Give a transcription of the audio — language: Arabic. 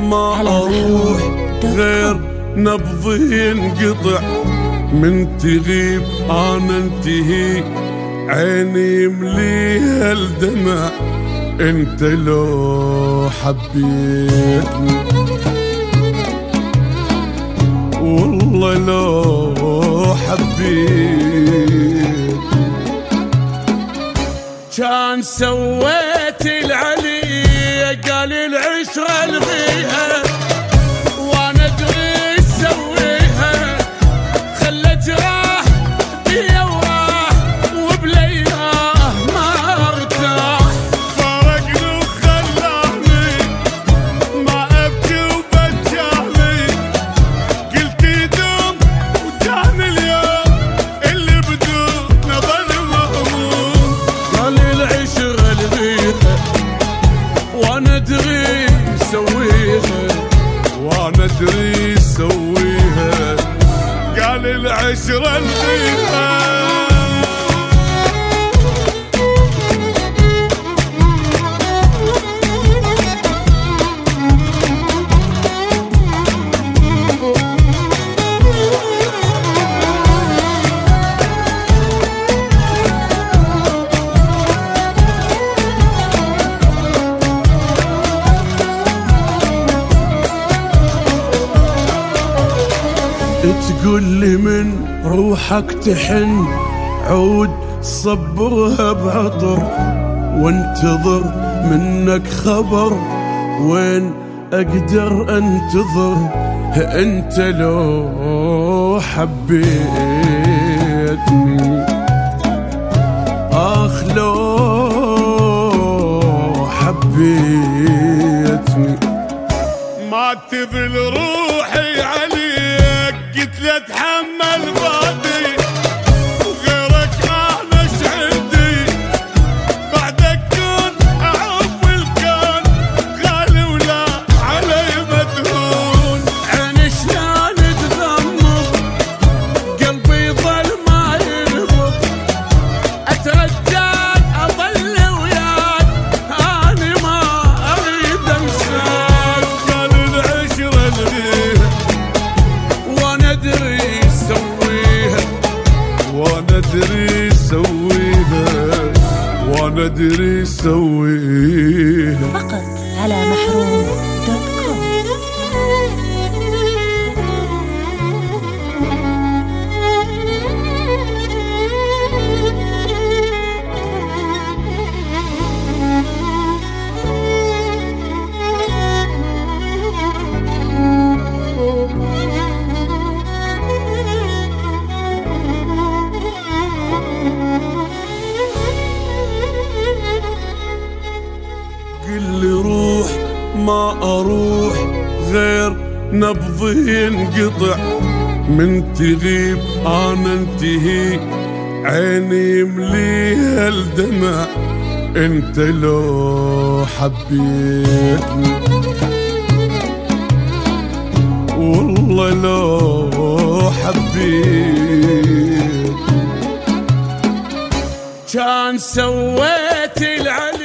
ما اروح غير نبضي ينقطع، من تغيب انا انتهي، عيني مليها الدمع، انت لو حبيتني والله لو حبيتني كان سويت العلي، قال العشرة الغيها وانا ادري اسويها، خلت راح بيا وراح وبليله ما ارتاح، فارقني وخلاني ما ابكي وبجاني، قلت يدوم وجاني اليوم اللي بدون ظل مهموم، قال العشرة الغيها وانا ادري اسويها، وانا ادري اسويها، قال العشرة الغيها. تقول لي من روحك تحن، عود صبرها بعطر، وانتظر منك خبر، وين اقدر انتظر، انت لو حبيتني اخ لو حبيتني ما تذل روحي عليك، قلت له اتحمل بعدي، وغيرك انا ايش عندي، بعدك كون اعوف الكون، غالي ولا علي مدهون، عيني شلون تغمض قلبي ظل ما ينبض، اترجاك اظل وياك اني ما اريد انساك، قال العشرة الغيها وانا ادري اسويها، وانا ادري اسويها، وانا ادري اسويها. فقط على محروم.com. قل لي روح ما اروح غير نبضي ينقطع، من تغيب انا انتهي، عيني مليها الدمع، انت لو حبيتني والله لو حبيتني كان سويت العلي.